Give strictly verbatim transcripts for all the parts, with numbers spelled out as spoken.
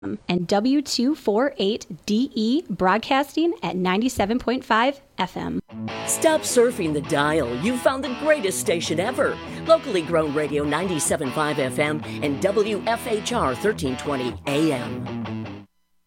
and W two forty-eight D E broadcasting at ninety-seven point five F M. Stop surfing the dial. You found the greatest station ever. Locally grown radio ninety-seven point five F M and W F H R thirteen twenty A M.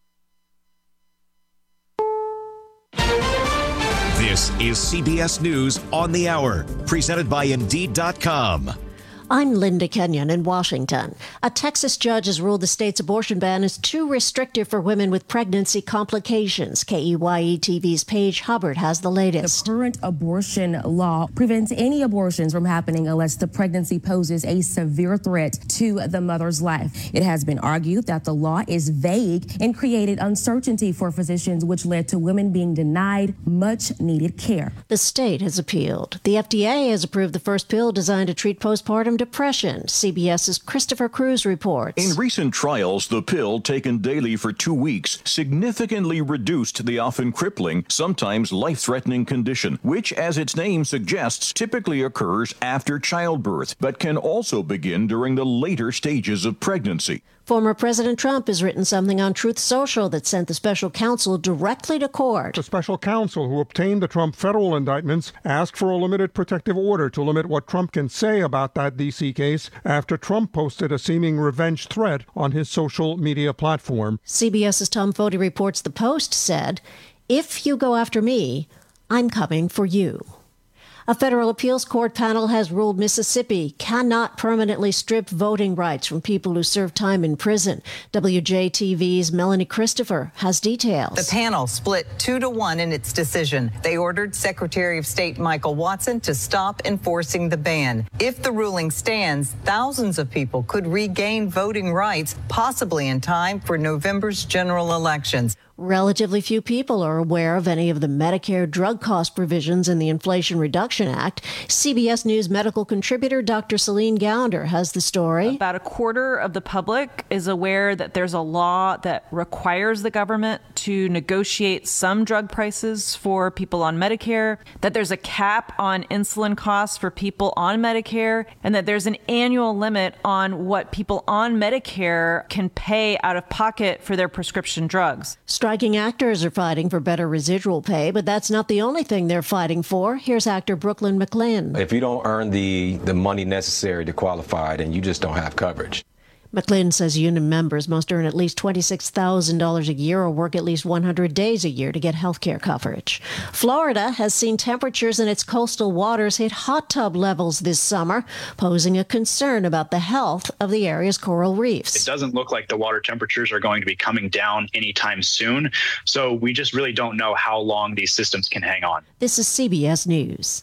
This is C B S News on the Hour, presented by Indeed dot com. I'm Linda Kenyon in Washington. A Texas judge has ruled the state's abortion ban is too restrictive for women with pregnancy complications. K E Y E T V's Paige Hubbard has the latest. The current abortion law prevents any abortions from happening unless the pregnancy poses a severe threat to the mother's life. It has been argued that the law is vague and created uncertainty for physicians, which led to women being denied much-needed care. The state has appealed. The F D A has approved the first pill designed to treat postpartum depression. CBS's Christopher Cruz reports. In recent trials, the pill taken daily for two weeks significantly reduced the often crippling, sometimes life-threatening condition, which, as its name suggests, typically occurs after childbirth, but can also begin during the later stages of pregnancy. Former President Trump has written something on Truth Social that sent the special counsel directly to court. The special counsel who obtained the Trump federal indictments asked for a limited protective order to limit what Trump can say about that D C case after Trump posted a seeming revenge threat on his social media platform. CBS's Tom Foti reports the Post said, "If you go after me, I'm coming for you." A federal appeals court panel has ruled Mississippi cannot permanently strip voting rights from people who serve time in prison. W J T V's Melanie Christopher has details. The panel split two to one in its decision. They ordered Secretary of State Michael Watson to stop enforcing the ban. If the ruling stands, thousands of people could regain voting rights, possibly in time for November's general elections. Relatively few people are aware of any of the Medicare drug cost provisions in the Inflation Reduction Act. C B S News medical contributor Doctor Celine Gounder has the story. About a quarter of the public is aware that there's a law that requires the government to negotiate some drug prices for people on Medicare, that there's a cap on insulin costs for people on Medicare, and that there's an annual limit on what people on Medicare can pay out of pocket for their prescription drugs. Striking actors are fighting for better residual pay, but that's not the only thing they're fighting for. Here's actor Brooklyn McClin. If you don't earn the, the money necessary to qualify, then you just don't have coverage. McClin says union members must earn at least twenty-six thousand dollars a year or work at least one hundred days a year to get health care coverage. Florida has seen temperatures in its coastal waters hit hot tub levels this summer, posing a concern about the health of the area's coral reefs. It doesn't look like the water temperatures are going to be coming down anytime soon, so we just really don't know how long these systems can hang on. This is C B S News.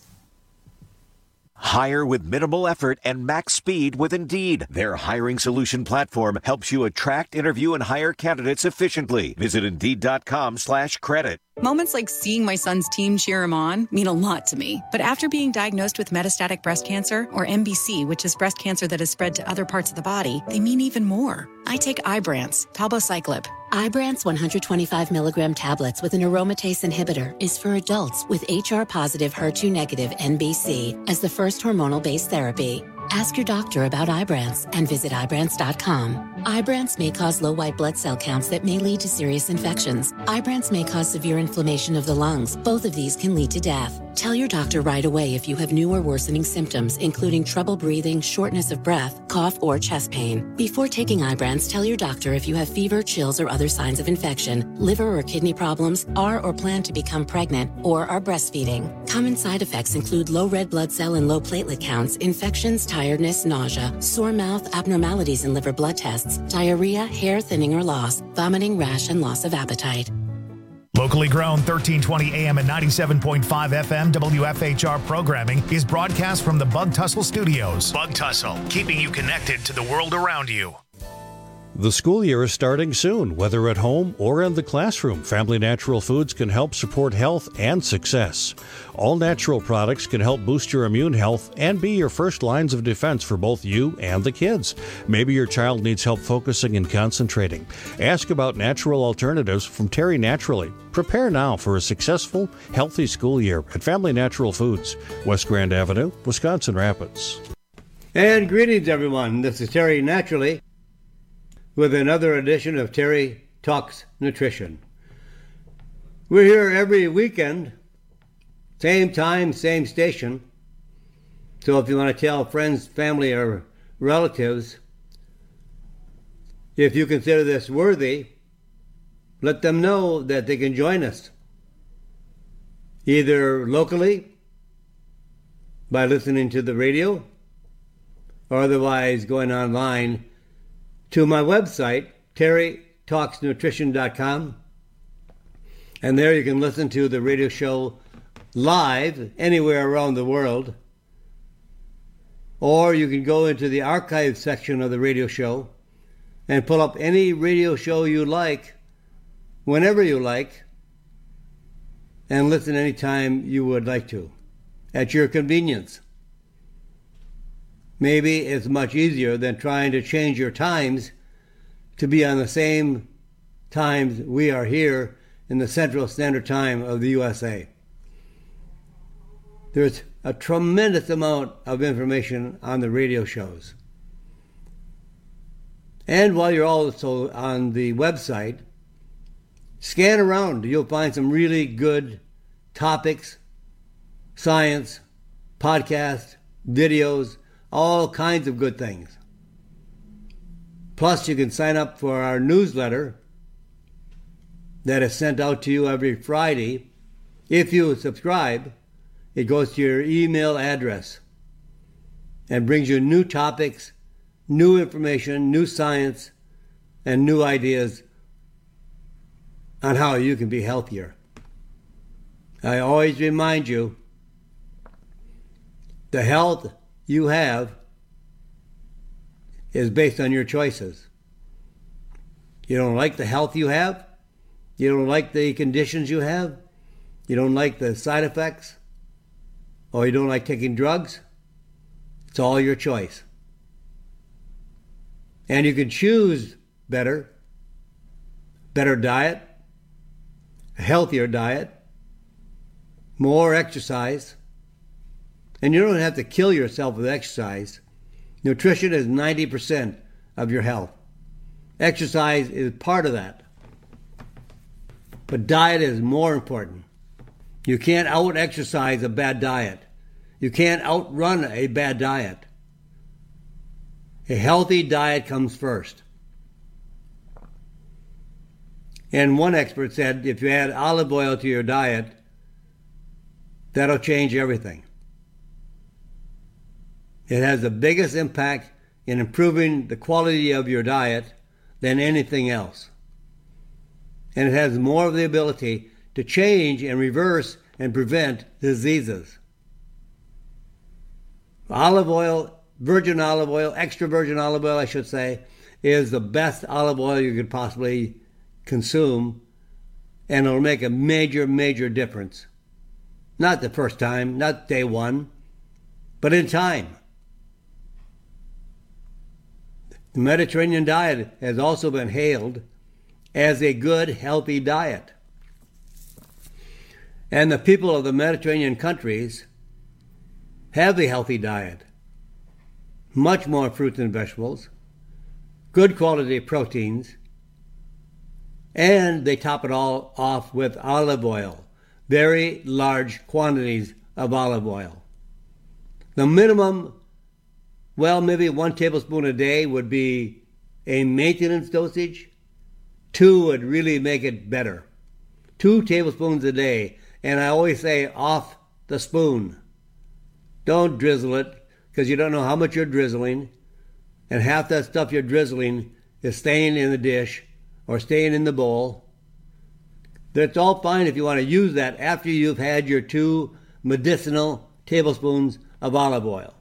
Hire with minimal effort and max speed with Indeed. Their hiring solution platform helps you attract, interview, and hire candidates efficiently. Visit Indeed.com slash credit. Moments like seeing my son's team cheer him on mean a lot to me. But after being diagnosed with metastatic breast cancer, or M B C, which is breast cancer that has spread to other parts of the body, they mean even more. I take Ibrance, palbociclib. Ibrance one hundred twenty-five milligram tablets with an aromatase inhibitor is for adults with H R-positive, H E R two negative M B C as the first hormonal-based therapy. Ask your doctor about Ibrance and visit Ibrance dot com. Ibrance may cause low white blood cell counts that may lead to serious infections. Ibrance may cause severe inflammation of the lungs. Both of these can lead to death. Tell your doctor right away if you have new or worsening symptoms, including trouble breathing, shortness of breath, cough, or chest pain. Before taking Ibrance, tell your doctor if you have fever, chills, or other signs of infection, liver or kidney problems, are or plan to become pregnant, or are breastfeeding. Common side effects include low red blood cell and low platelet counts, infections, tiredness, nausea, sore mouth, abnormalities in liver blood tests, diarrhea, hair thinning or loss, vomiting, rash, and loss of appetite. Locally grown thirteen twenty A M and ninety-seven point five F M W F H R programming is broadcast from the Bug Tussle Studios. Bug Tussle, keeping you connected to the world around you. The school year is starting soon. Whether at home or in the classroom, Family Natural Foods can help support health and success. All natural products can help boost your immune health and be your first lines of defense for both you and the kids. Maybe your child needs help focusing and concentrating. Ask about natural alternatives from Terry Naturally. Prepare now for a successful, healthy school year at Family Natural Foods, West Grand Avenue, Wisconsin Rapids. And greetings, everyone. This is Terry Naturally. with another edition of Terry Talks Nutrition. We're here every weekend, same time, same station. So if you want to tell friends, family, or relatives, if you consider this worthy, let them know that they can join us, either locally by listening to the radio, or otherwise going online to my website, terry talks nutrition dot com. And there you can listen to the radio show live anywhere around the world. Or you can go into the archive section of the radio show and pull up any radio show you like, whenever you like, and listen anytime you would like to, at your convenience. Maybe it's much easier than trying to change your times to be on the same times we are here in the Central Standard Time of the U S A. There's a tremendous amount of information on the radio shows. And while you're also on the website, scan around. You'll find some really good topics, science, podcasts, videos, all kinds of good things. Plus, you can sign up for our newsletter that is sent out to you every Friday. If you subscribe, it goes to your email address and brings you new topics, new information, new science, and new ideas on how you can be healthier. I always remind you, the health you have is based on your choices. You don't like the health you have? You don't like the conditions you have? You don't like the side effects? Or you don't like taking drugs? It's all your choice. And you can choose better, better diet, a healthier diet, more exercise. And you don't have to kill yourself with exercise. Nutrition is ninety percent of your health. Exercise is part of that. But diet is more important. You can't out-exercise a bad diet. You can't outrun a bad diet. A healthy diet comes first. And one expert said if you add olive oil to your diet, that'll change everything. It has the biggest impact in improving the quality of your diet than anything else. And it has more of the ability to change and reverse and prevent diseases. Olive oil, virgin olive oil, extra virgin olive oil, I should say, is the best olive oil you could possibly consume, and it'll make a major, major difference. Not the first time, not day one, but in time. The Mediterranean diet has also been hailed as a good, healthy diet. And the people of the Mediterranean countries have a healthy diet. Much more fruits and vegetables, good quality proteins, and they top it all off with olive oil, very large quantities of olive oil. The minimum, well, maybe one tablespoon a day would be a maintenance dosage. Two would really make it better. Two tablespoons a day. And I always say off the spoon. Don't drizzle it, because you don't know how much you're drizzling. And half that stuff you're drizzling is staying in the dish or staying in the bowl. That's all fine if you want to use that after you've had your two medicinal tablespoons of olive oil.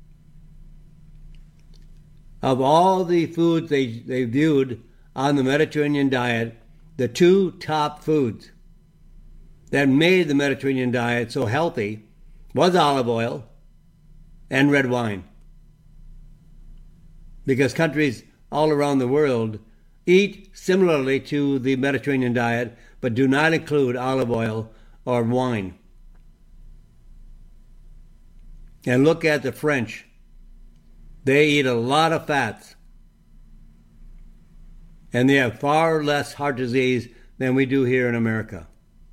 Of all the foods they, they viewed on the Mediterranean diet, the two top foods that made the Mediterranean diet so healthy was olive oil and red wine. Because countries all around the world eat similarly to the Mediterranean diet, but do not include olive oil or wine. And look at the French. They eat a lot of fats. And they have far less heart disease than we do here in America.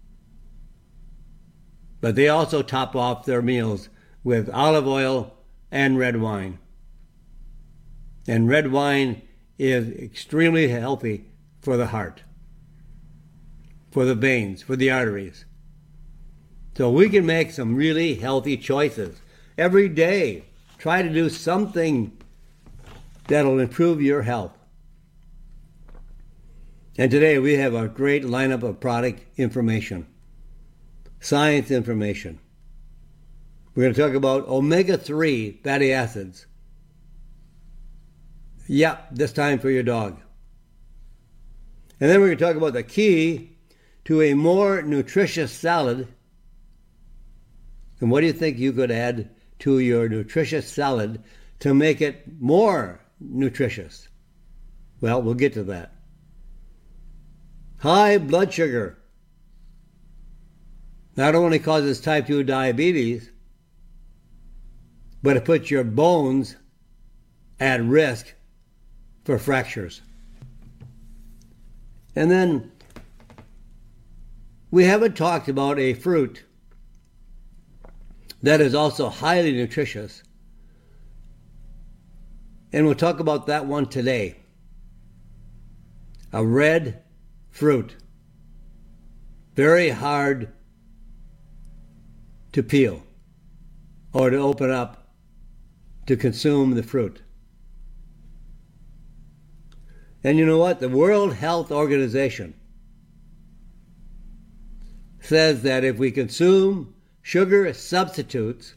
But they also top off their meals with olive oil and red wine. And red wine is extremely healthy for the heart, for the veins, for the arteries. So we can make some really healthy choices every day. Try to do something that'll improve your health. And today we have a great lineup of product information, science information. We're going to talk about omega three fatty acids. Yep, this time for your dog. And then we're going to talk about the key to a more nutritious salad. And what do you think you could add to your nutritious salad to make it more nutritious? Well, we'll get to that. High blood sugar not only causes type two diabetes, but it puts your bones at risk for fractures. And then we haven't talked about a fruit that is also highly nutritious. And we'll talk about that one today. A red fruit. Very hard to peel or to open up to consume the fruit. And you know what? The World Health Organization says that if we consume sugar substitutes,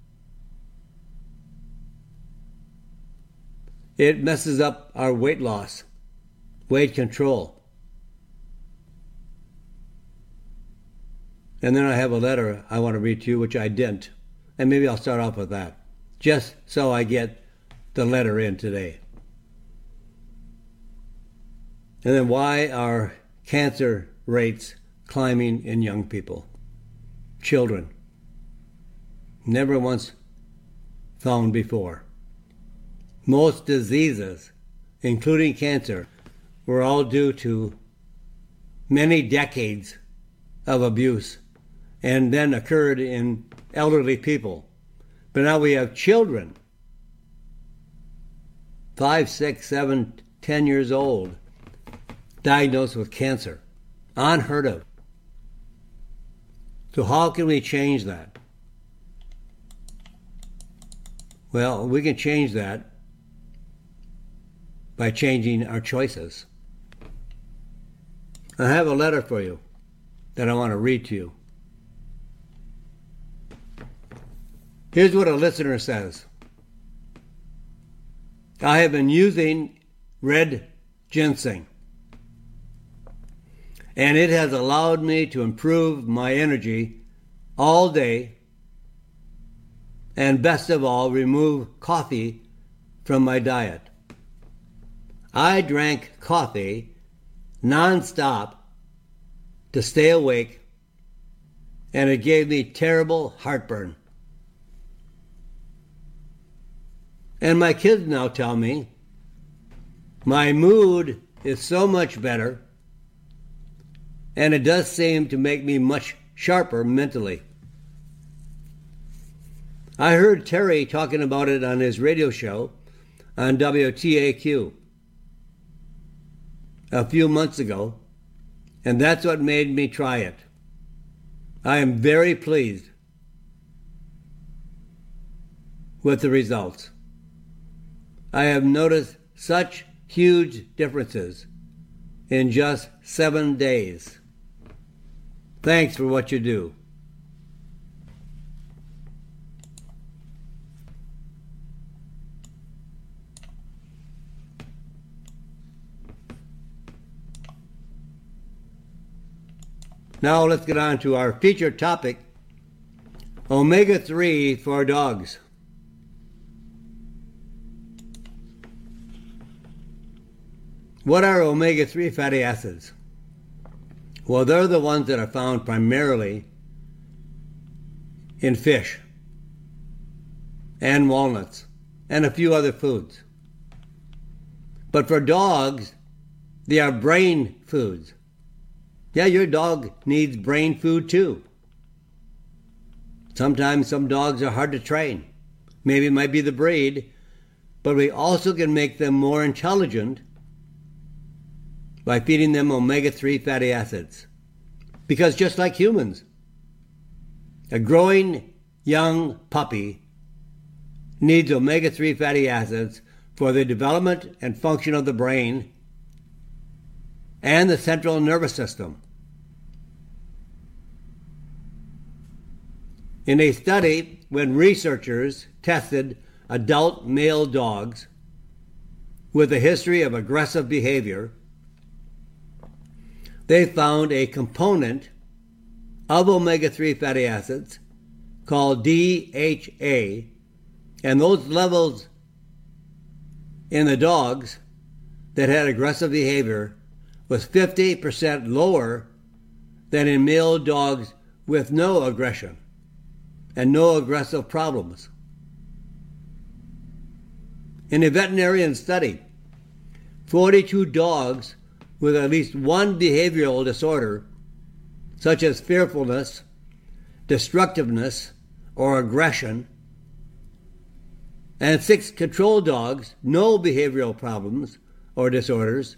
it messes up our weight loss, weight control. And then I have a letter I want to read to you, which I didn't. And maybe I'll start off with that, just so I get the letter in today. And then why are cancer rates climbing in young people? Children. Never once found before. Most diseases, including cancer, were all due to many decades of abuse and then occurred in elderly people. But now we have children, five, six, seven, ten years old, diagnosed with cancer. Unheard of. So how can we change that? Well, we can change that by changing our choices. I have a letter for you that I want to read to you. Here's what a listener says. I have been using red ginseng, and it has allowed me to improve my energy all day, and best of all, remove coffee from my diet. I drank coffee nonstop to stay awake, and it gave me terrible heartburn. And my kids now tell me my mood is so much better, and it does seem to make me much sharper mentally. I heard Terry talking about it on his radio show on W T A Q a few months ago, and that's what made me try it. I am very pleased with the results. I have noticed such huge differences in just seven days. Thanks for what you do. Now let's get on to our featured topic, omega three for dogs. What are omega three fatty acids? Well, they're the ones that are found primarily in fish and walnuts and a few other foods. But for dogs, They are brain foods. Yeah, your dog needs brain food too. Sometimes some dogs are hard to train. Maybe it might be the breed, but we also can make them more intelligent by feeding them omega three fatty acids. Because just like humans, a growing young puppy needs omega three fatty acids for the development and function of the brain and the central nervous system. In a study, when researchers tested adult male dogs with a history of aggressive behavior, they found a component of omega three fatty acids called D H A, and those levels in the dogs that had aggressive behavior was fifty percent lower than in male dogs with no aggression and no aggressive problems. In a veterinarian study, forty-two dogs with at least one behavioral disorder, such as fearfulness, destructiveness, or aggression, and six control dogs, no behavioral problems or disorders,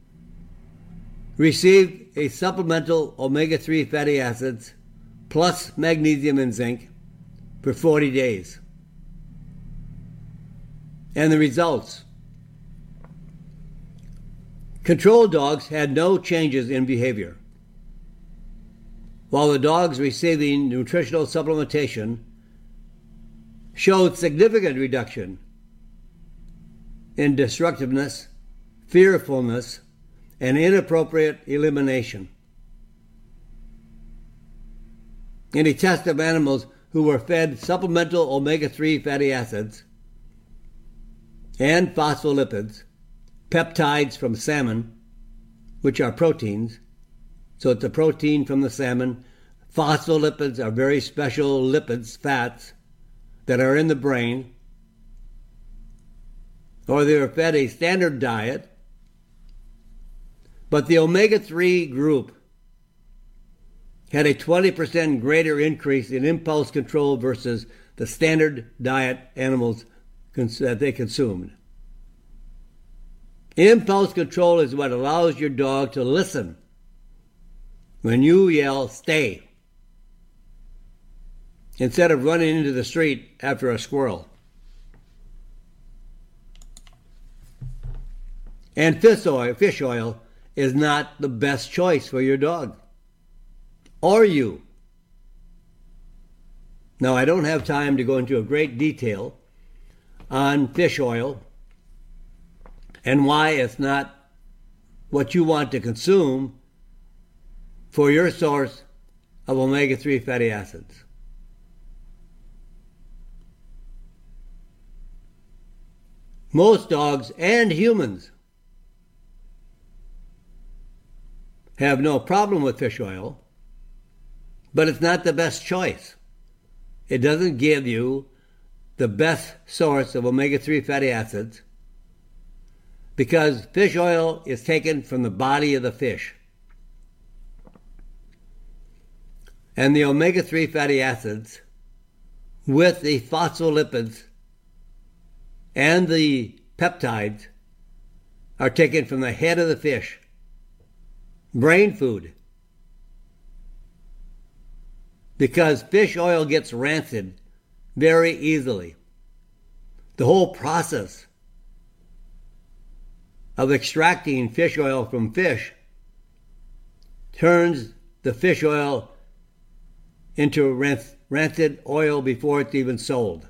received a supplemental omega three fatty acids plus magnesium and zinc for forty days. And the results. Control dogs had no changes in behavior, while the dogs receiving nutritional supplementation showed significant reduction in destructiveness, fearfulness, and inappropriate elimination. In a test of animals who were fed supplemental omega three fatty acids and phospholipids, peptides from salmon, which are proteins, so it's a protein from the salmon. Phospholipids are very special lipids, fats, that are in the brain, or they were fed a standard diet, but the omega three group had a twenty percent greater increase in impulse control versus the standard diet animals that they consumed. Impulse control is what allows your dog to listen when you yell, "Stay," instead of running into the street after a squirrel. And fish oil, fish oil is not the best choice for your dog or you. Now, I don't have time to go into a great detail on fish oil and why it's not what you want to consume for your source of omega three fatty acids. Most dogs and humans have no problem with fish oil, but it's not the best choice. It doesn't give you the best source of omega three fatty acids because fish oil is taken from the body of the fish. And the omega three fatty acids with the phospholipids and the peptides are taken from the head of the fish. Brain food. Because fish oil gets rancid very easily. The whole process of extracting fish oil from fish turns the fish oil into rancid oil before it's even sold.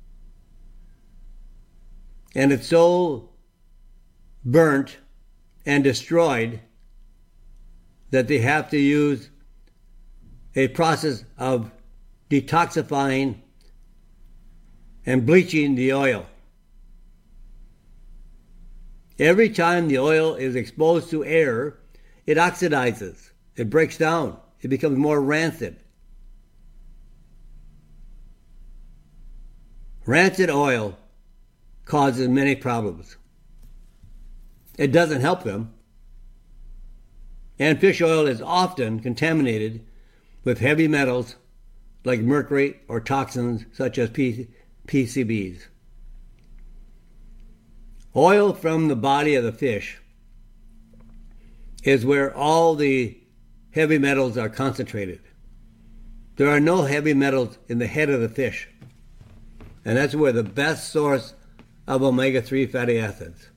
And it's so burnt and destroyed that they have to use a process of detoxifying and bleaching the oil. Every time the oil is exposed to air, it oxidizes, it breaks down, it becomes more rancid. Rancid oil causes many problems. It doesn't help them. And fish oil is often contaminated with heavy metals like mercury or toxins such as P C Bs. Oil from the body of the fish is where all the heavy metals are concentrated. There are no heavy metals in the head of the fish, and that's where the best source of omega three fatty acids.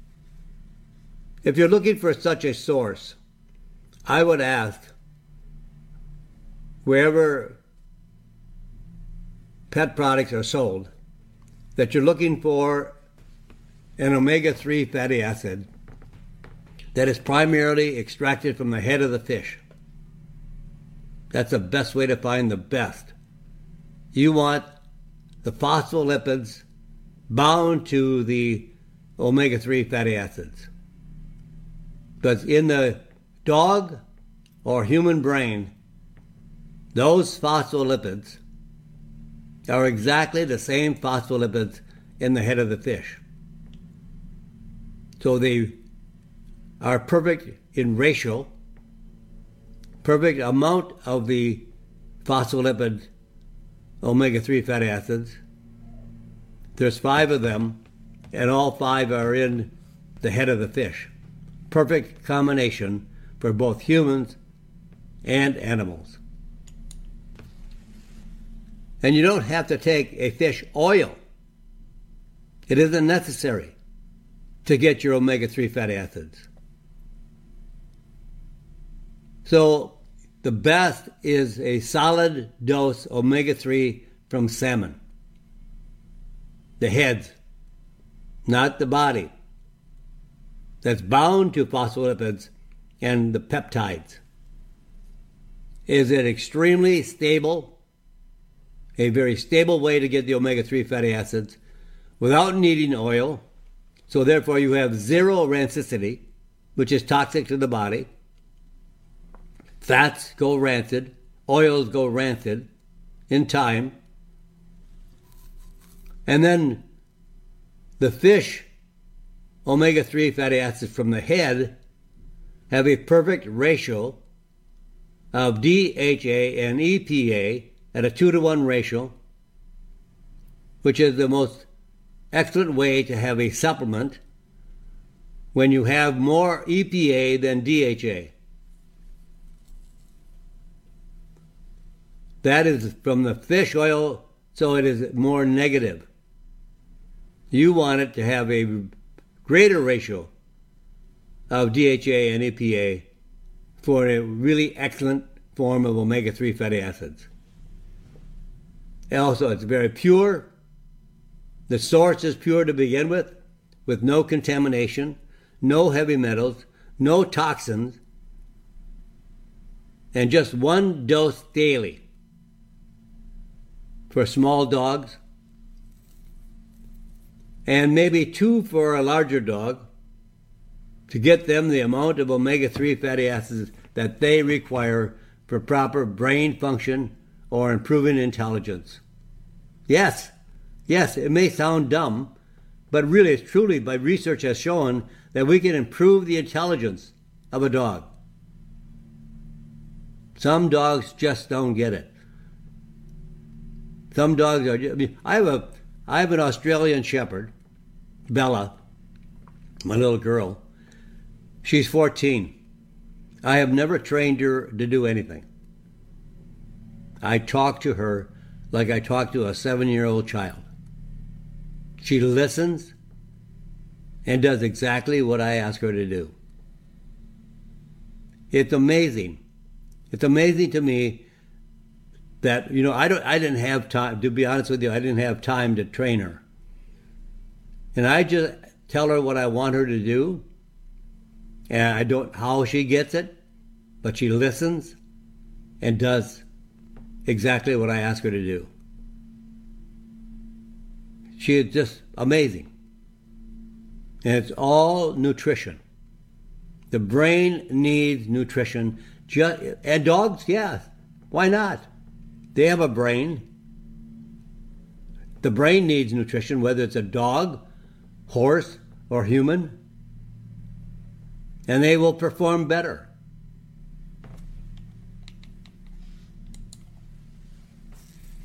If you're looking for such a source, I would ask wherever pet products are sold that you're looking for an omega three fatty acid that is primarily extracted from the head of the fish. That's the best way to find the best. You want the phospholipids bound to the omega three fatty acids. Because in the dog or human brain, those phospholipids are exactly the same phospholipids in the head of the fish. So they are perfect in ratio, perfect amount of the phospholipid omega three fatty acids. There's five of them, and all five are in the head of the fish. Perfect combination for both humans and animals. And you don't have to take a fish oil. It isn't necessary to get your omega three fatty acids. So the best is a solid dose omega three from salmon. The heads, not the body. That's bound to phospholipids and the peptides. Is it extremely stable? A very stable way to get the omega three fatty acids without needing oil. So therefore you have zero rancidity, which is toxic to the body. Fats go rancid, oils go rancid in time. And then the fish omega three fatty acids from the head have a perfect ratio of D H A and E P A at a two to one ratio, which is the most excellent way to have a supplement when you have more E P A than D H A. That is from the fish oil, so it is more negative. You want it to have a greater ratio of D H A and E P A for a really excellent form of omega three fatty acids. And also, it's very pure. The source is pure to begin with, with no contamination, no heavy metals, no toxins, and just one dose daily for small dogs, and maybe two for a larger dog to get them the amount of omega three fatty acids that they require for proper brain function or improving intelligence. Yes, yes, it may sound dumb, but really, it's truly, by research has shown that we can improve the intelligence of a dog. Some dogs just don't get it. Some dogs are, I mean, I have a, I have an Australian Shepherd, Bella, my little girl. She's fourteen. I have never trained her to do anything. I talk to her like I talk to a seven-year-old child. She listens and does exactly what I ask her to do. It's amazing. It's amazing to me that, you know, I don't I didn't have time, to be honest with you, I didn't have time to train her. And I just tell her what I want her to do, and I don't how she gets it, but she listens and does exactly what I ask her to do. She is just amazing. And it's all nutrition. The brain needs nutrition. Just, and dogs, yeah, why not? They have a brain. The brain needs nutrition, whether it's a dog, horse, or human. And they will perform better.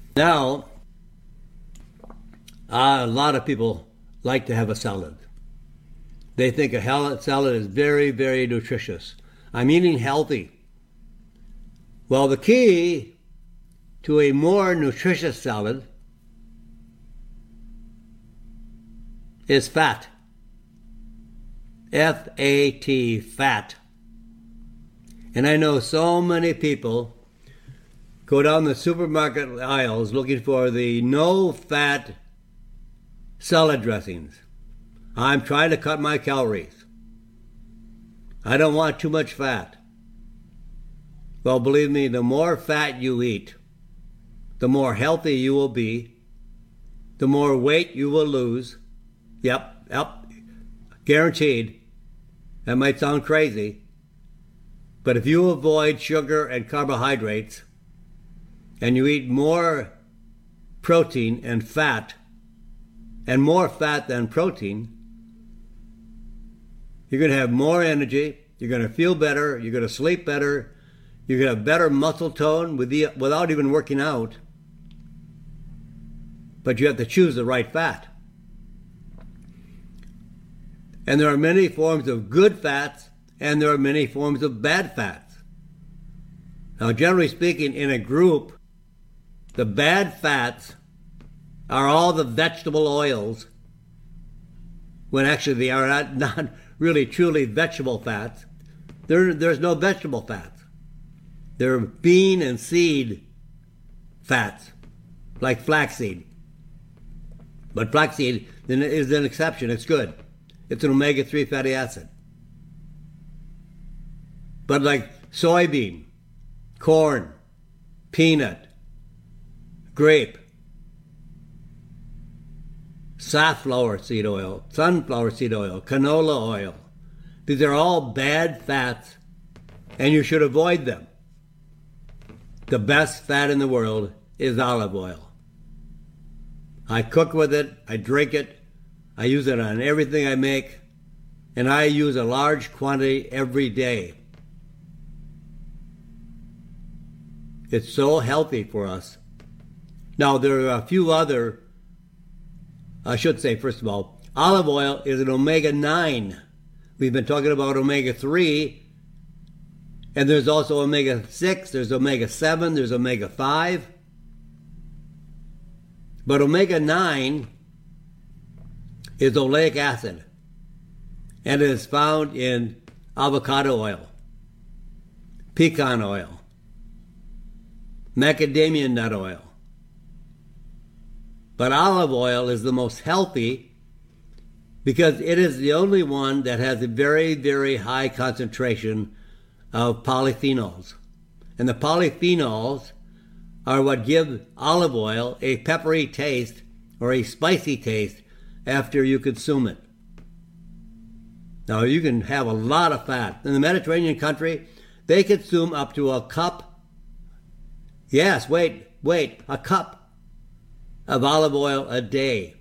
Now, uh, a lot of people like to have a salad. They think a salad is very, very nutritious. I'm eating healthy. Well, the key to a more nutritious salad is fat. F A T, fat. And I know so many people go down the supermarket aisles looking for the no-fat salad dressings. I'm trying to cut my calories. I don't want too much fat. Well, believe me, the more fat you eat, the more healthy you will be, the more weight you will lose. Yep, yep, guaranteed. That might sound crazy, but if you avoid sugar and carbohydrates, and you eat more protein and fat, and more fat than protein, you're going to have more energy, you're going to feel better, you're going to sleep better, you're going to have better muscle tone with the, without even working out. But you have to choose the right fat. And there are many forms of good fats, and there are many forms of bad fats. Now, generally speaking, in a group, the bad fats are all the vegetable oils, when actually they are not, not really truly vegetable fats. There, there's no vegetable fats. They're bean and seed fats, like flaxseed. But flaxseed is an exception. It's good. It's an omega three fatty acid. But like soybean, corn, peanut, grape, safflower seed oil, sunflower seed oil, canola oil, these are all bad fats, and you should avoid them. The best fat in the world is olive oil. I cook with it, I drink it, I use it on everything I make, and I use a large quantity every day. It's so healthy for us. Now, there are a few other, I should say, first of all, olive oil is an omega nine. We've been talking about omega three, and there's also omega six, there's omega seven, there's omega five. But omega nine is oleic acid, and it is found in avocado oil, pecan oil, macadamia nut oil. But olive oil is the most healthy because it is the only one that has a very, very high concentration of polyphenols. And the polyphenols are what give olive oil a peppery taste or a spicy taste after you consume it. Now, you can have a lot of fat. In the Mediterranean country, they consume up to a cup, yes, wait, wait, a cup of olive oil a day.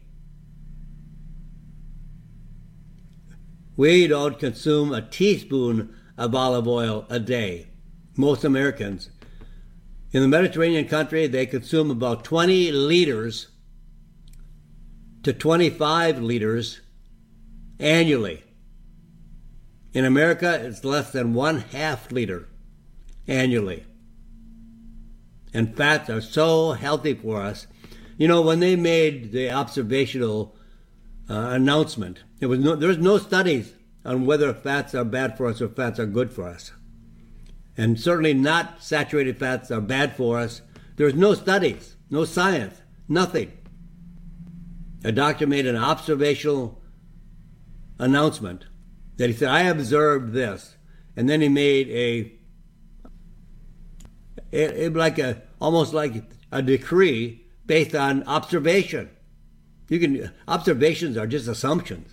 We don't consume a teaspoon of olive oil a day, most Americans. In the Mediterranean country, they consume about twenty liters to twenty-five liters annually. In America, it's less than one half liter annually. And fats are so healthy for us. You know, when they made the observational uh, announcement, there was no, there was no studies on whether fats are bad for us or fats are good for us. And certainly not saturated fats are bad for us. There's no studies, no science, nothing. A doctor made an observational announcement that he said, I observed this. And then he made a, it, it like a, almost like a decree based on observation. You can, observations are just assumptions.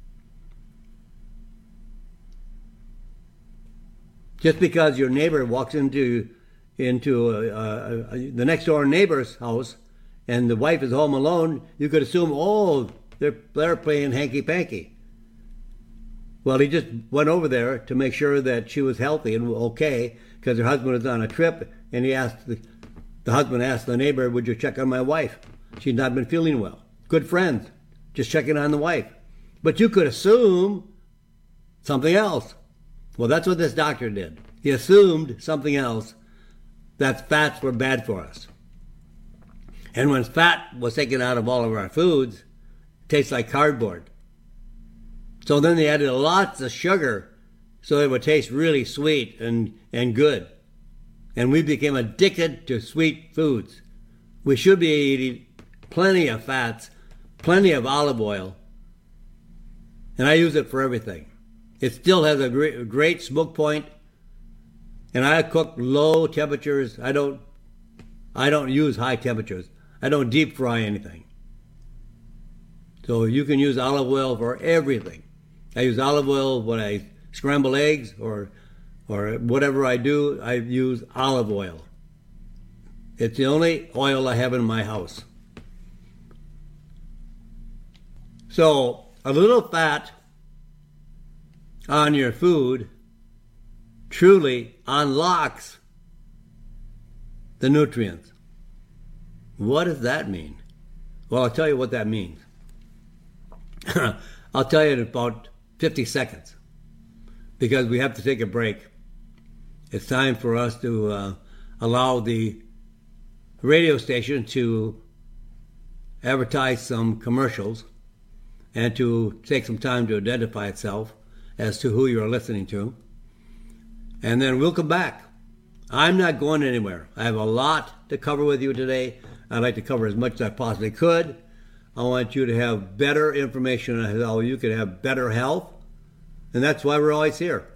Just because your neighbor walks into into a, a, a, the next door neighbor's house and the wife is home alone, you could assume, oh, they're, they're playing hanky-panky. Well, he just went over there to make sure that she was healthy and okay because her husband was on a trip, and he asked the, The husband asked the neighbor, would you check on my wife? She's not been feeling well. Good friends, just checking on the wife. But you could assume something else. Well, that's what this doctor did. He assumed something else, that fats were bad for us. And when fat was taken out of all of our foods, it tastes like cardboard. So then they added lots of sugar so it would taste really sweet and, and good. And we became addicted to sweet foods. We should be eating plenty of fats, plenty of olive oil, and I use it for everything. It still has a great, a great smoke point, and I cook low temperatures. I don't, I don't use high temperatures. I don't deep fry anything. So you can use olive oil for everything. I use olive oil when I scramble eggs or, or whatever I do. I use olive oil. It's the only oil I have in my house. So a little fat on your food truly unlocks the nutrients. What does that mean? Well, I'll tell you what that means. I'll tell you in about fifty seconds because we have to take a break. It's time for us to uh, allow the radio station to advertise some commercials and to take some time to identify itself as to who you're listening to. And then we'll come back. I'm not going anywhere. I have a lot to cover with you today. I'd like to cover as much as I possibly could. I want you to have better information on how you can have better health. And that's why we're always here.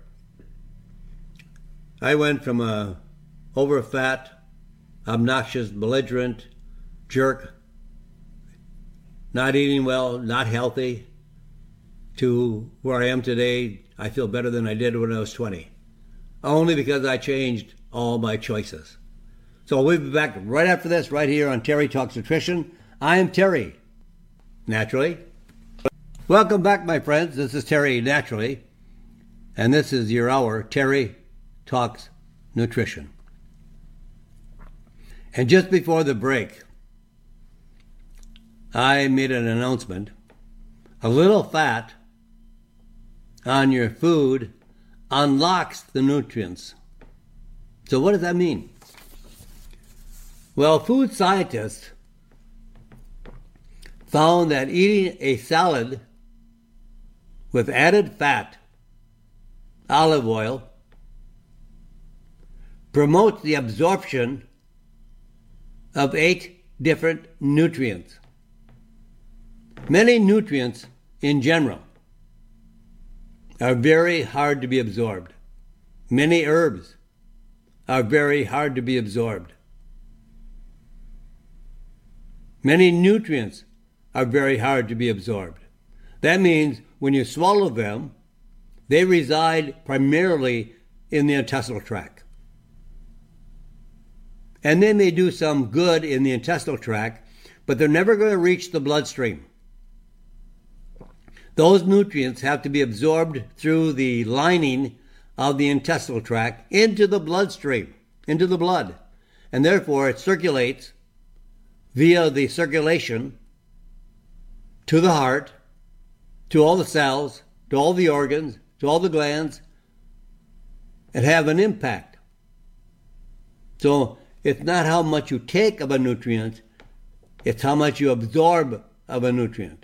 I went from a over-fat, obnoxious, belligerent jerk, not eating well, not healthy, to where I am today. I feel better than I did when I was twenty. Only because I changed all my choices. So we'll be back right after this, right here on Terry Talks Nutrition. I am Terry, naturally. Welcome back, my friends. This is Terry, naturally. And this is your hour, Terry Talks Nutrition. And just before the break, I made an announcement. A little fat on your food unlocks the nutrients. So what does that mean? Well, food scientists found that eating a salad with added fat, olive oil, promotes the absorption of eight different nutrients. Many nutrients in general are very hard to be absorbed. Many herbs are very hard to be absorbed. Many nutrients are very hard to be absorbed. That means when you swallow them, they reside primarily in the intestinal tract. And they may do some good in the intestinal tract, but they're never going to reach the bloodstream. Those nutrients have to be absorbed through the lining of the intestinal tract into the bloodstream, into the blood. And therefore it circulates via the circulation to the heart, to all the cells, to all the organs, to all the glands, and have an impact. So it's not how much you take of a nutrient, it's how much you absorb of a nutrient.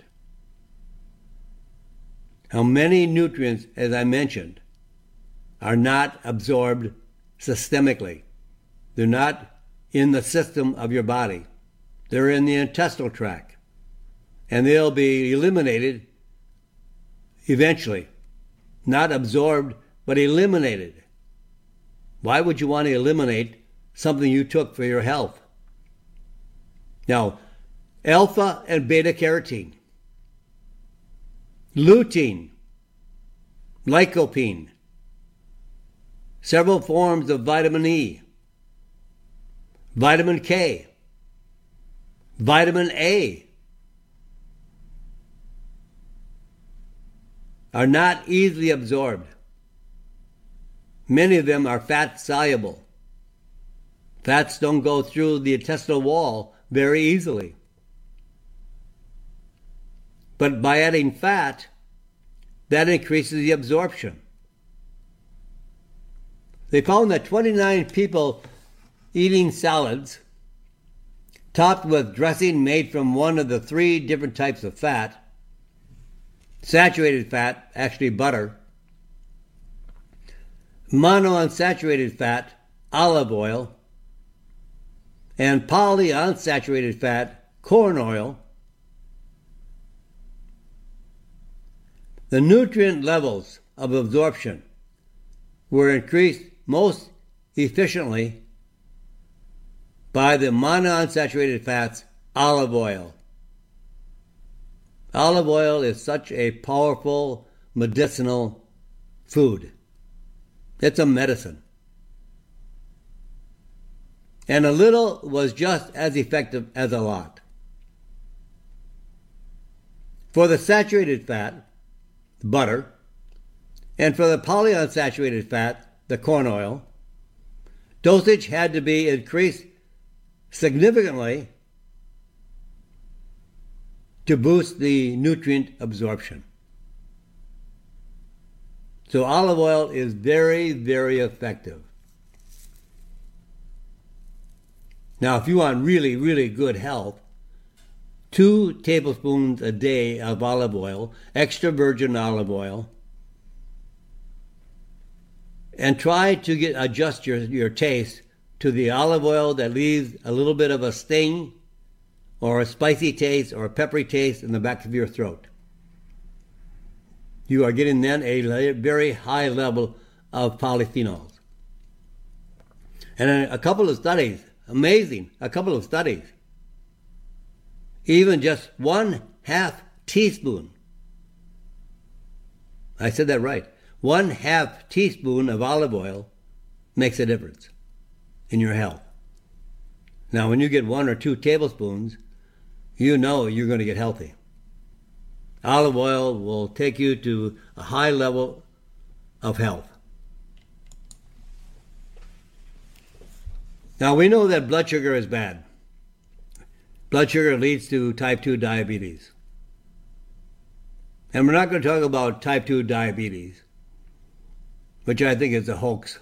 How many nutrients, as I mentioned, are not absorbed systemically. They're not in the system of your body. They're in the intestinal tract. And they'll be eliminated eventually. Not absorbed, but eliminated. Why would you want to eliminate something you took for your health? Now, alpha and beta carotene, lutein, lycopene, several forms of vitamin E, vitamin K, vitamin A, are not easily absorbed. Many of them are fat soluble. Fats don't go through the intestinal wall very easily. But by adding fat, that increases the absorption. They found that twenty-nine people eating salads topped with dressing made from one of the three different types of fat, saturated fat, actually butter, monounsaturated fat, olive oil, and polyunsaturated fat, corn oil, the nutrient levels of absorption were increased most efficiently by the monounsaturated fats, olive oil. Olive oil is such a powerful medicinal food. It's a medicine. And a little was just as effective as a lot. For the saturated fat, butter, and for the polyunsaturated fat, the corn oil, dosage had to be increased significantly to boost the nutrient absorption. So olive oil is very, very effective. Now, if you want really, really good health, two tablespoons a day of olive oil, extra virgin olive oil, and try to get adjust your, your taste to the olive oil that leaves a little bit of a sting or a spicy taste or a peppery taste in the back of your throat. You are getting then a very high level of polyphenols. And a couple of studies, amazing, a couple of studies, even just one half teaspoon, I said that right, one half teaspoon of olive oil makes a difference in your health. Now, when you get one or two tablespoons, you know you're going to get healthy. Olive oil will take you to a high level of health. Now, we know that blood sugar is bad. Blood sugar leads to type two diabetes. And we're not going to talk about type two diabetes, which I think is a hoax.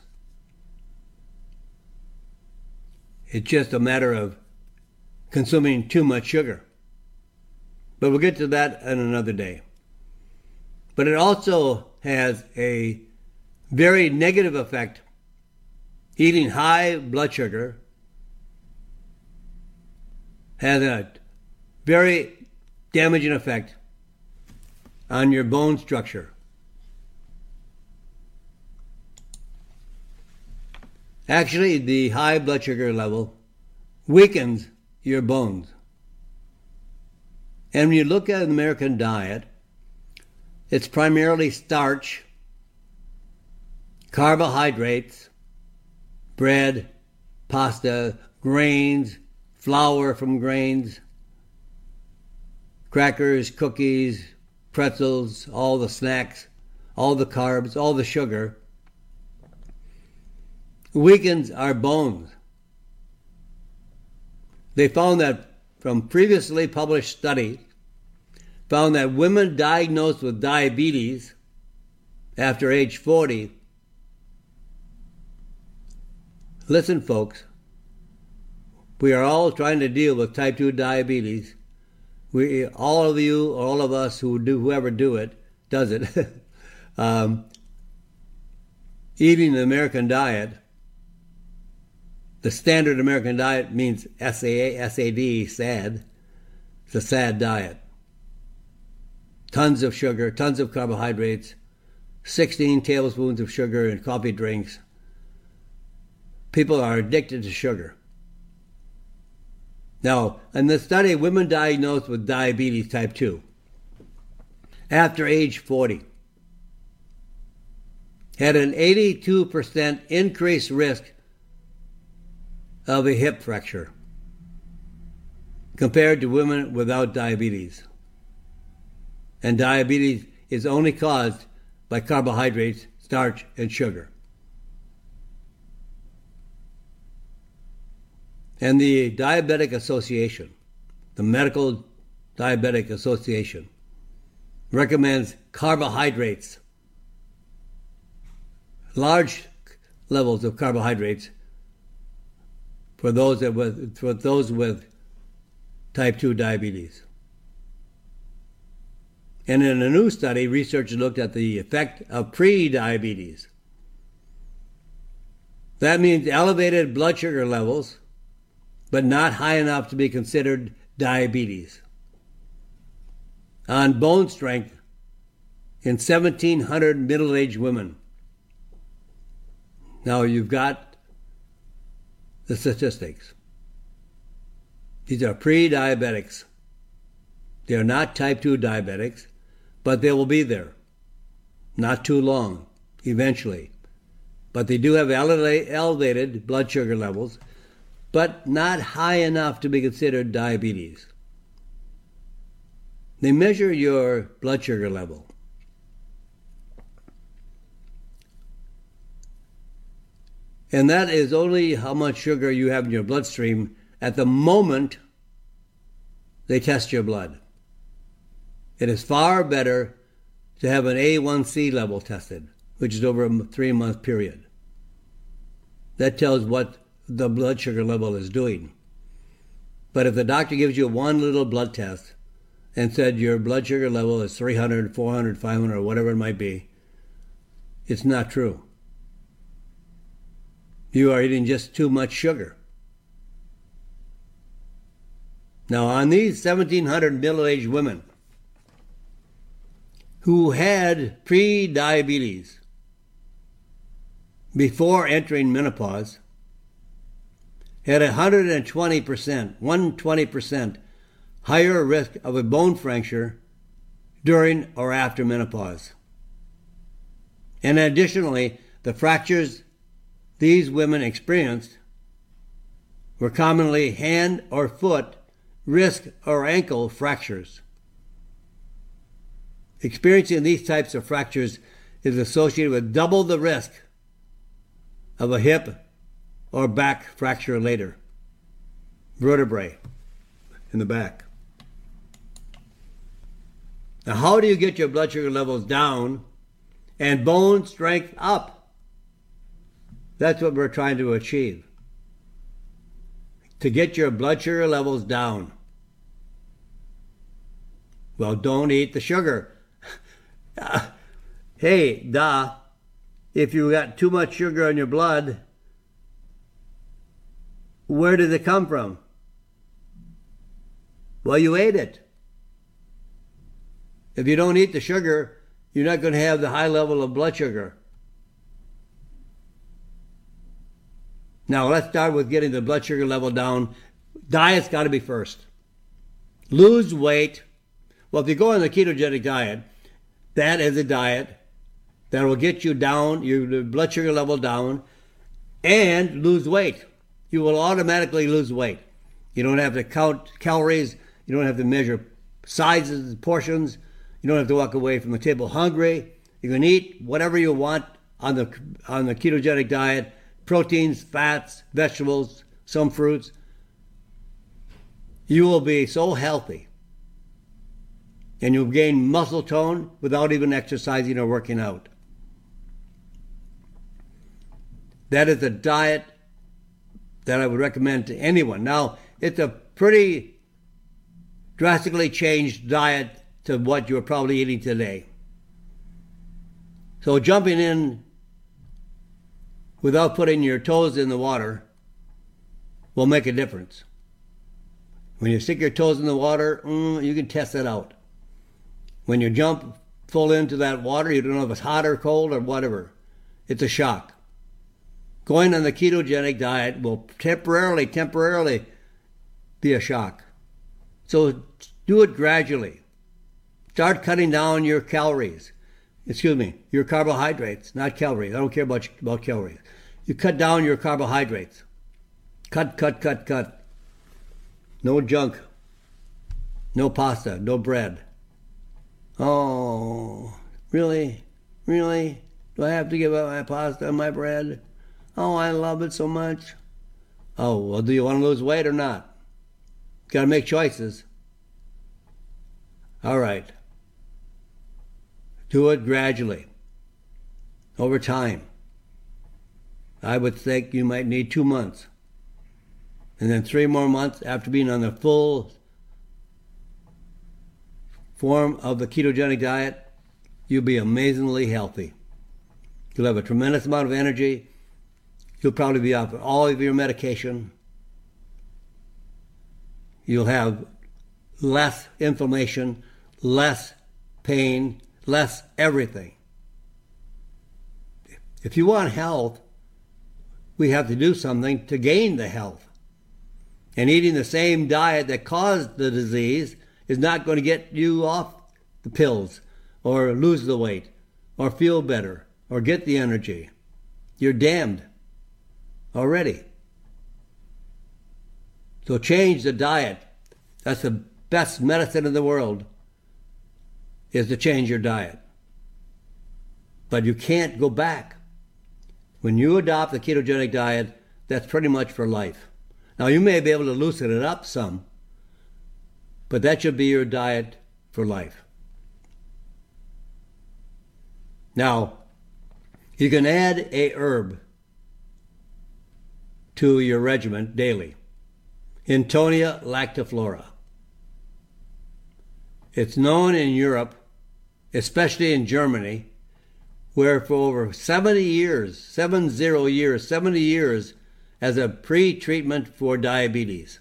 It's just a matter of consuming too much sugar. But we'll get to that in another day. But it also has a very negative effect. Eating high blood sugar has a very damaging effect on your bone structure. Actually, the high blood sugar level weakens your bones. And when you look at an American diet, it's primarily starch, carbohydrates, bread, pasta, grains, flour from grains, crackers, cookies, pretzels, all the snacks, all the carbs, all the sugar, weakens our bones. They found that from previously published studies, found that women diagnosed with diabetes after age forty, listen folks, we are all trying to deal with type two diabetes. We, all of you, all of us who do, whoever do it, does it, um, eating the American diet, the standard American diet means S A D, sad. It's a sad diet. Tons of sugar, tons of carbohydrates, sixteen tablespoons of sugar in coffee drinks. People are addicted to sugar. Now, in the study, women diagnosed with diabetes type two after age forty had an eighty-two percent increased risk of a hip fracture compared to women without diabetes. And diabetes is only caused by carbohydrates, starch, and sugar. And the Diabetic Association, the Medical Diabetic Association, recommends carbohydrates, large levels of carbohydrates for those that with, for those with type two diabetes. And in a new study, researchers looked at the effect of pre-diabetes. That means elevated blood sugar levels, but not high enough to be considered diabetes, on bone strength in seventeen hundred middle-aged women. Now you've got the statistics. These are pre-diabetics. They are not type two diabetics, but they will be there. Not too long, eventually. But they do have ele- elevated blood sugar levels, but not high enough to be considered diabetes. They measure your blood sugar level. And that is only how much sugar you have in your bloodstream at the moment they test your blood. It is far better to have an A one C level tested, which is over a three-month period. That tells what the blood sugar level is doing. But if the doctor gives you one little blood test and said your blood sugar level is three hundred, four hundred, five hundred, or whatever it might be, it's not true. You are eating just too much sugar. Now, on these seventeen hundred middle-aged women who had pre-diabetes before entering menopause, had a one hundred twenty percent, one hundred twenty percent higher risk of a bone fracture during or after menopause. And additionally, the fractures these women experienced were commonly hand or foot, wrist or ankle fractures. Experiencing these types of fractures is associated with double the risk of a hip or back fracture later. Vertebrae in the back. Now, how do you get your blood sugar levels down and bone strength up? That's what we're trying to achieve. To get your blood sugar levels down. Well, don't eat the sugar. Hey, duh. If you got too much sugar in your blood, where did it come from? Well, you ate it. If you don't eat the sugar, you're not going to have the high level of blood sugar. Now, let's start with getting the blood sugar level down. Diet's got to be first. Lose weight. Well, if you go on the ketogenic diet, that is a diet that will get you down, your blood sugar level down, and lose weight. You will automatically lose weight. You don't have to count calories. You don't have to measure sizes, portions. You don't have to walk away from the table hungry. You can eat whatever you want on the on the ketogenic diet. Proteins, fats, vegetables, some fruits. You will be so healthy. And you'll gain muscle tone without even exercising or working out. That is a diet that I would recommend to anyone. Now, it's a pretty drastically changed diet to what you're probably eating today. So jumping in without putting your toes in the water will make a difference. When you stick your toes in the water, mm, you can test it out. When you jump full into that water, you don't know if it's hot or cold or whatever. It's a shock. Going on the ketogenic diet will temporarily, temporarily be a shock. So do it gradually. Start cutting down your calories. Excuse me, your carbohydrates, not calories. I don't care about, about calories. You cut down your carbohydrates. Cut, cut, cut, cut. No junk. No pasta, no bread. Oh, really? Really? Do I have to give up my pasta and my bread? Oh, I love it so much. Oh, well, do you want to lose weight or not? Got to make choices. All right. Do it gradually, over time. I would think you might need two months. And then three more months after being on the full form of the ketogenic diet, you'll be amazingly healthy. You'll have a tremendous amount of energy. You'll probably be off all of your medication. You'll have less inflammation, less pain, less everything. If you want health, we have to do something to gain the health. And eating the same diet that caused the disease is not going to get you off the pills or lose the weight or feel better or get the energy. You're damned already. So change the diet. That's the best medicine in the world, is to change your diet. But you can't go back. When you adopt the ketogenic diet, that's pretty much for life. Now, you may be able to loosen it up some, but that should be your diet for life. Now, you can add a herb to your regimen daily. Hintonia lactiflora. It's known in Europe, especially in Germany, where for over seventy years, seven zero years, seventy years, as a pre-treatment for diabetes.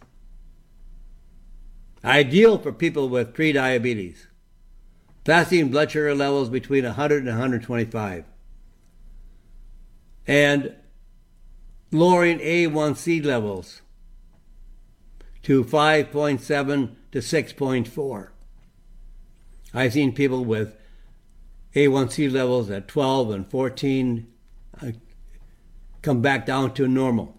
Ideal for people with pre-diabetes. Fasting blood sugar levels between one hundred and one hundred twenty-five. And lowering A one C levels to five point seven to six point four. I've seen people with A one C levels at twelve and fourteen uh, come back down to normal.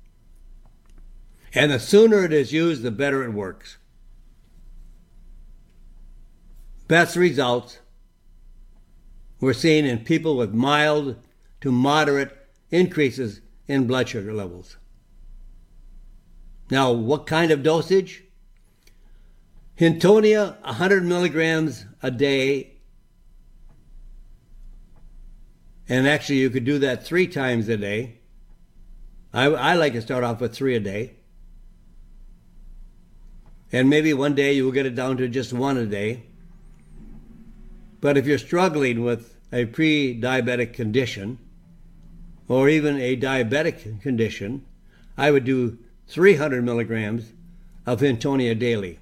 And the sooner it is used, the better it works. Best results we're seeing in people with mild to moderate increases in blood sugar levels. Now, what kind of dosage? Hintonia, one hundred milligrams a day. And actually, you could do that three times a day. I, I like to start off with three a day. And maybe one day you will get it down to just one a day. But if you're struggling with a pre-diabetic condition, or even a diabetic condition, I would do three hundred milligrams of Hintonia daily.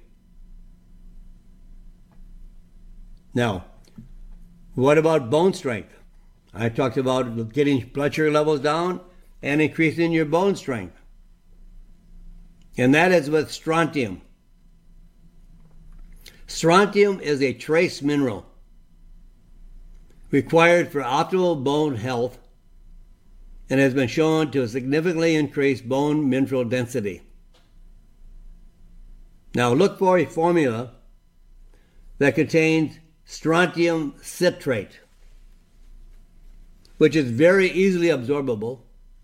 Now, what about bone strength? I talked about getting blood sugar levels down and increasing your bone strength. And that is with strontium. Strontium is a trace mineral required for optimal bone health and has been shown to significantly increase bone mineral density. Now look for a formula that contains strontium citrate, which is very easily absorbable.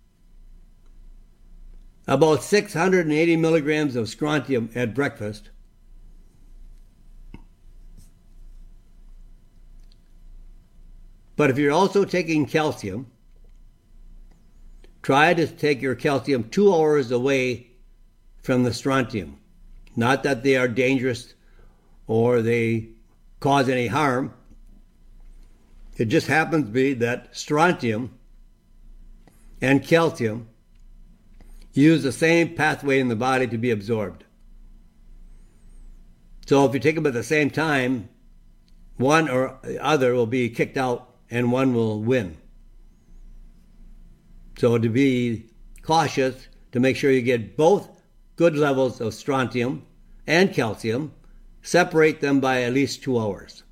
About six hundred eighty milligrams of strontium at breakfast. But if you're also taking calcium, try to take your calcium two hours away from the strontium. Not that they are dangerous or they cause any harm. It just happens to be that strontium and calcium use the same pathway in the body to be absorbed. So if you take them at the same time, one or the other will be kicked out and one will win. So to be cautious, to make sure you get both good levels of strontium and calcium, separate them by at least two hours.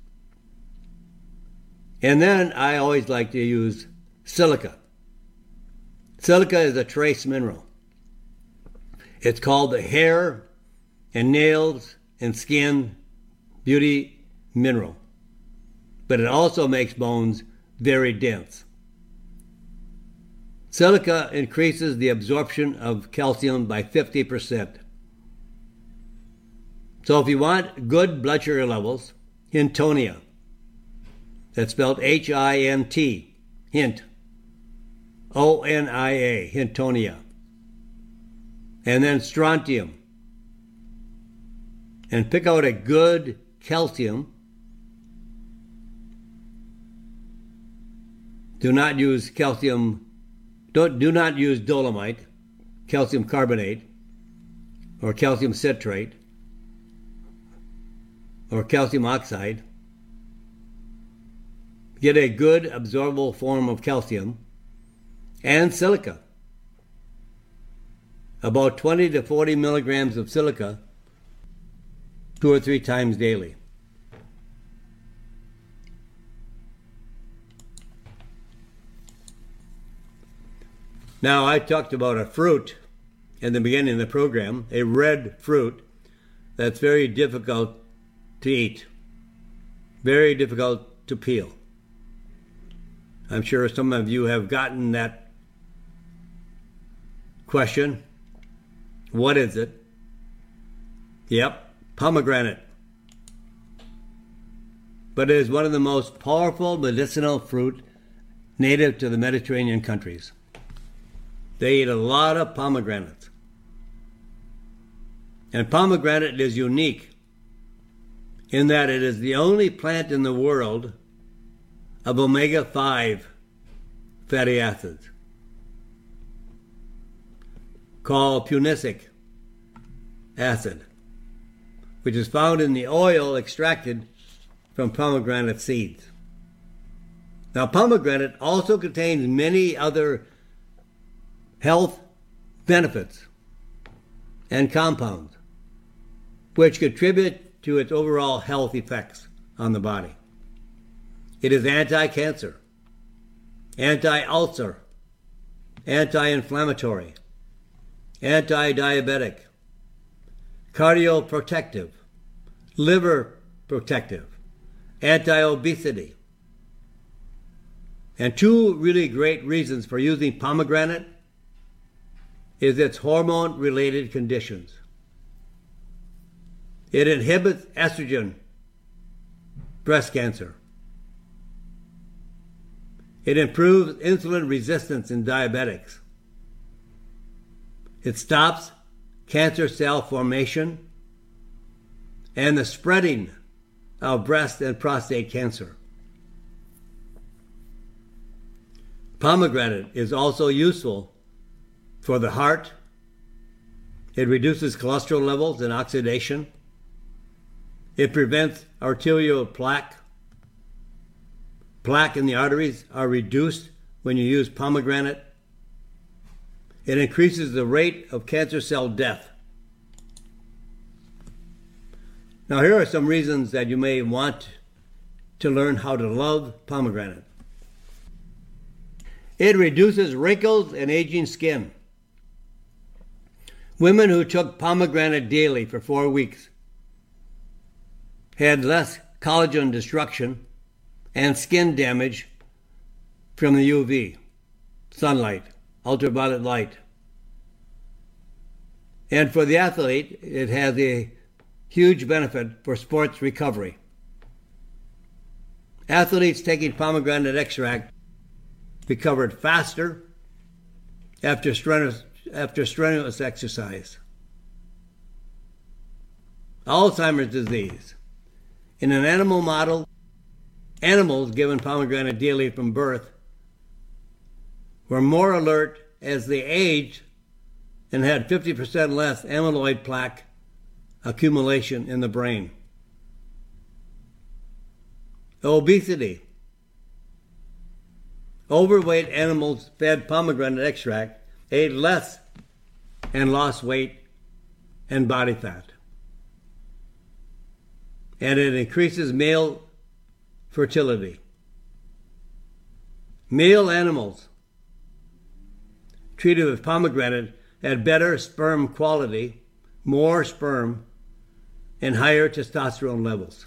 And then I always like to use silica. Silica is a trace mineral. It's called the hair and nails and skin beauty mineral. But it also makes bones very dense. Silica increases the absorption of calcium by fifty percent. So if you want good blood sugar levels, Hintonia. That's spelled H I N T, hint, O N I A, Hintonia. And then strontium. And pick out a good calcium. Do not use calcium, don't, do not use dolomite, calcium carbonate, or calcium citrate, or calcium oxide. Get a good absorbable form of calcium and silica. About twenty to forty milligrams of silica two or three times daily. Now, I talked about a fruit in the beginning of the program, a red fruit that's very difficult to eat, very difficult to peel. I'm sure some of you have gotten that question. What is it? Yep, pomegranate. But it is one of the most powerful medicinal fruit native to the Mediterranean countries. They eat a lot of pomegranates. And pomegranate is unique in that it is the only plant in the world of omega five fatty acids called punicic acid, which is found in the oil extracted from pomegranate seeds. Now, pomegranate also contains many other health benefits and compounds which contribute to its overall health effects on the body. It is anti-cancer, anti-ulcer, anti-inflammatory, anti-diabetic, cardioprotective, liver protective, anti-obesity. And two really great reasons for using pomegranate is its hormone-related conditions. It inhibits estrogen, breast cancer. It improves insulin resistance in diabetics. It stops cancer cell formation and the spreading of breast and prostate cancer. Pomegranate is also useful for the heart. It reduces cholesterol levels and oxidation. It prevents arterial plaque. Plaque in the arteries are reduced when you use pomegranate. It increases the rate of cancer cell death. Now, here are some reasons that you may want to learn how to love pomegranate. It reduces wrinkles and aging skin. Women who took pomegranate daily for four weeks had less collagen destruction and skin damage from the U V, sunlight, ultraviolet light. And for the athlete, it has a huge benefit for sports recovery. Athletes taking pomegranate extract recovered faster after strenuous, after strenuous exercise. Alzheimer's disease. In an animal model, animals given pomegranate daily from birth were more alert as they aged and had fifty percent less amyloid plaque accumulation in the brain. Obesity. Overweight animals fed pomegranate extract ate less and lost weight and body fat. And it increases male fertility. Male animals treated with pomegranate had better sperm quality, more sperm, and higher testosterone levels.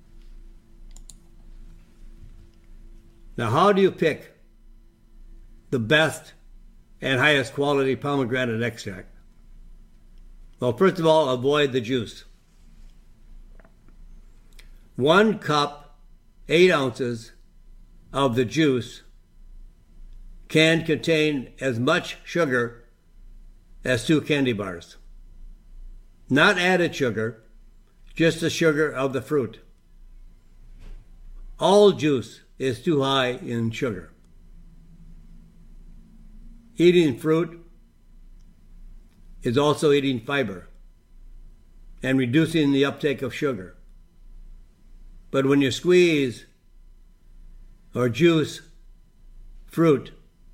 Now, how do you pick the best and highest quality pomegranate extract? Well, first of all, avoid the juice. One cup, eight ounces of the juice can contain as much sugar as two candy bars. Not added sugar, just the sugar of the fruit. All juice is too high in sugar. Eating fruit is also eating fiber and reducing the uptake of sugar. But when you squeeze or juice fruit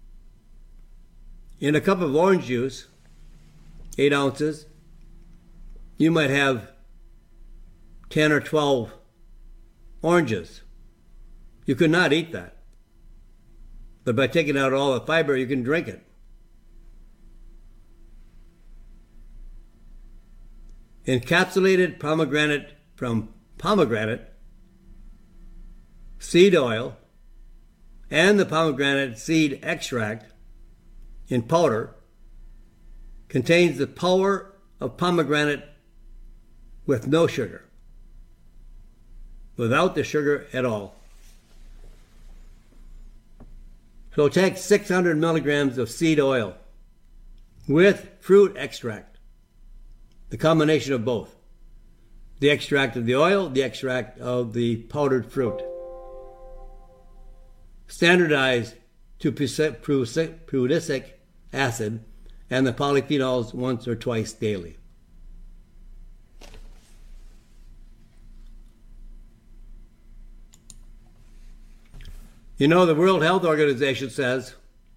in a cup of orange juice, eight ounces, you might have ten or twelve oranges. You could not eat that. But by taking out all the fiber, you can drink it. Encapsulated pomegranate from pomegranate, seed oil, and the pomegranate seed extract in powder contains the power of pomegranate with no sugar, without the sugar at all. So take six hundred milligrams of seed oil with fruit extract, the combination of both, the extract of the oil, the extract of the powdered fruit. Standardized to prussic acid and the polyphenols once or twice daily. You know, the World Health Organization says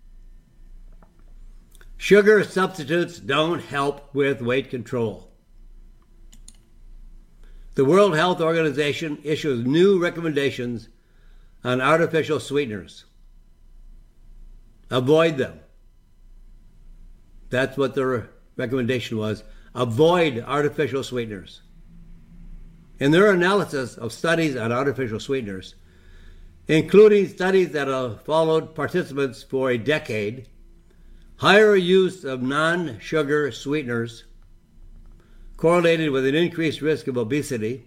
sugar substitutes don't help with weight control. The World Health Organization issues new recommendations on artificial sweeteners. Avoid them. That's what the recommendation was. Avoid artificial sweeteners. In their analysis of studies on artificial sweeteners, including studies that have followed participants for a decade, higher use of non-sugar sweeteners correlated with an increased risk of obesity,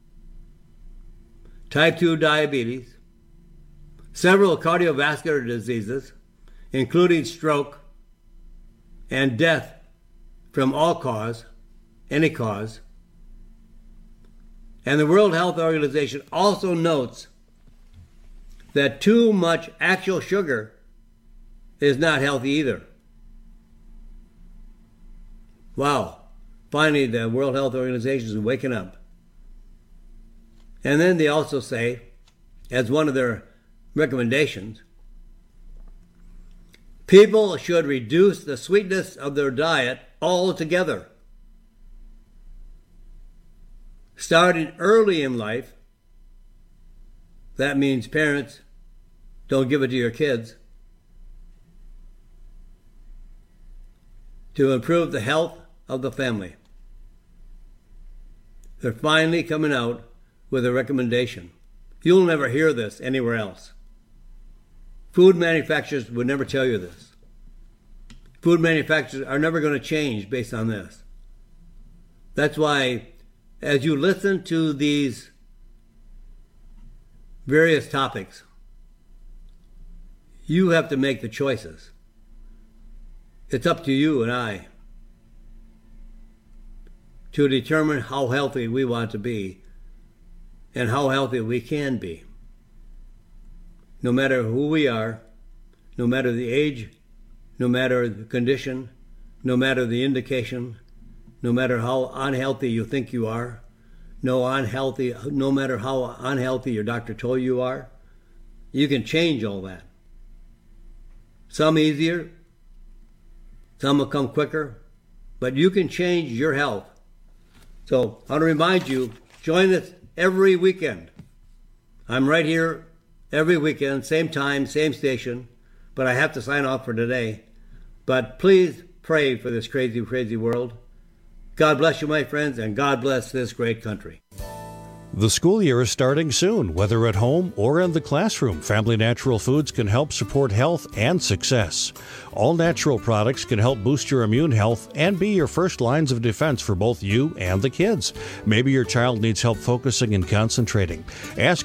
type two diabetes, several cardiovascular diseases, including stroke, and death from all cause, any cause. And the World Health Organization also notes that too much actual sugar is not healthy either. Wow. Finally, the World Health Organization is waking up. And then they also say, as one of their recommendations, people should reduce the sweetness of their diet altogether. Starting early in life, that means parents, don't give it to your kids, to improve the health of the family. They're finally coming out with a recommendation. You'll never hear this anywhere else. Food manufacturers would never tell you this. Food manufacturers are never going to change based on this. That's why, as you listen to these various topics, you have to make the choices. It's up to you and I to determine how healthy we want to be and how healthy we can be. No matter who we are, no matter the age, no matter the condition, no matter the indication, no matter how unhealthy you think you are, no unhealthy, no matter how unhealthy your doctor told you are, you can change all that. Some easier, some will come quicker, but you can change your health. So I want to remind you, join us every weekend. I'm right here every weekend, same time, same station, but I have to sign off for today. But please pray for this crazy, crazy world. God bless you, my friends, and God bless this great country. The school year is starting soon. Whether at home or in the classroom, Family Natural Foods can help support health and success. All natural products can help boost your immune health and be your first lines of defense for both you and the kids. Maybe your child needs help focusing and concentrating. Ask